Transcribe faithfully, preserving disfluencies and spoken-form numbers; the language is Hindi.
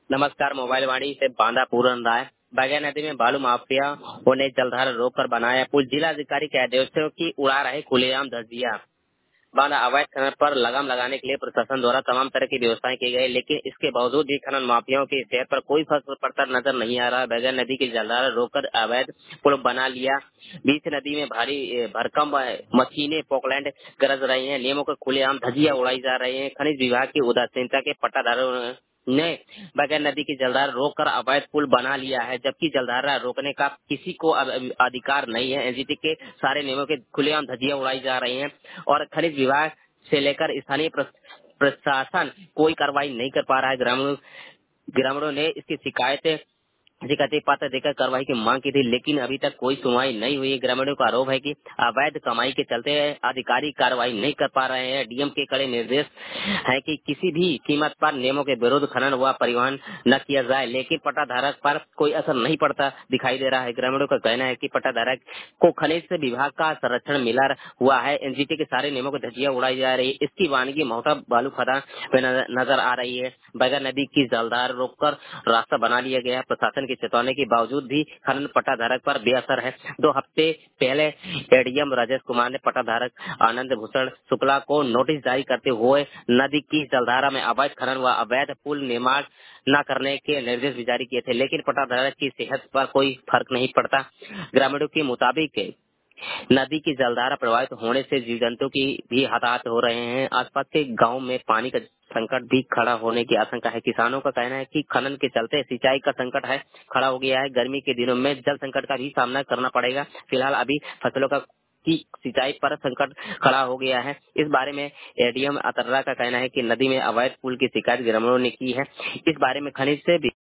नमस्कार। मोबाइल वाणी से बांदा पूरन राय। बैगन नदी में बालू माफिया ने जलधारा रोककर बनाया पुल। जिलाधिकारी के आदेशों की उड़ा रहे खुलेआम धज्जियां। बांदा अवैध खनन पर लगाम लगाने के लिए प्रशासन द्वारा तमाम तरह की व्यवस्थाएं की गई, लेकिन इसके बावजूद भी खनन माफियाओं की सेहत पर कोई फर्क पड़ता नजर नहीं आ रहा। बैगन नदी की जलधारा रोककर अवैध पुल बना लिया। बीच नदी में भारी ए, भरकम मशीनें पोकलैंड गरज रही हैं। नियमों के खुलेआम धज्जियां उड़ाई जा रही हैं। खनिज विभाग की उदासीनता के पट्टाधारों ने बैगन नदी की जलधारा रोककर अवैध पुल बना लिया है, जबकि जलधारा रोकने का किसी को अब अधिकार नहीं है। एनजीटी के सारे नियमों के खुलेआम धज्जियां उड़ाई जा रही हैं और खनिज विभाग से लेकर स्थानीय प्रशासन कोई कार्रवाई नहीं कर पा रहा है। ग्रामीणों ग्रामीणों ने इसकी शिकायतें शिकायती पत्र देकर कार्रवाई की मांग की थी, लेकिन अभी तक कोई सुनवाई नहीं हुई। ग्रामीणों का आरोप है कि अवैध कमाई के चलते अधिकारी कार्रवाई नहीं कर पा रहे हैं। डीएम के कड़े निर्देश है कि किसी भी कीमत पर नियमों के विरुद्ध खनन व परिवहन न किया जाए, लेकिन पट्टाधारक पर कोई असर नहीं पड़ता दिखाई दे रहा है। ग्रामीणों का कहना है कि पट्टाधारक को खनिज विभाग का संरक्षण मिला हुआ है। एनजीटी के सारे नियमों को धज्जियां उड़ाई जा रही है। इसकी वानगी मोहटा बालू खदान पे नजर आ रही है। बैगन नदी की जलधार रोककर रास्ता बना लिया गया है। प्रशासन की चेतावनी के बावजूद भी खनन पट्टाधारक पर बेअसर है। दो हफ्ते पहले एडीएम राजेश कुमार ने पट्टाधारक आनंद भूषण शुक्ला को नोटिस जारी करते हुए नदी की जलधारा में अवैध खनन व अवैध पुल निर्माण न करने के निर्देश भी जारी किए थे, लेकिन पट्टाधारक की सेहत पर कोई फर्क नहीं पड़ता। ग्रामीणों के मुताबिक नदी की जलधारा प्रभावित होने से जीव जंतु की भी हताहत हो रहे हैं। आसपास के गांव में पानी का संकट भी खड़ा होने की आशंका है। किसानों का कहना है कि खनन के चलते सिंचाई का संकट है खड़ा हो गया है। गर्मी के दिनों में जल संकट का भी सामना करना पड़ेगा। फिलहाल अभी फसलों का की सिंचाई पर संकट खड़ा हो गया है। इस बारे में एडीएम अतर्रा का कहना है कि नदी में अवैध पुल की शिकायत ग्रामीणों ने की है। इस बारे में खनिज से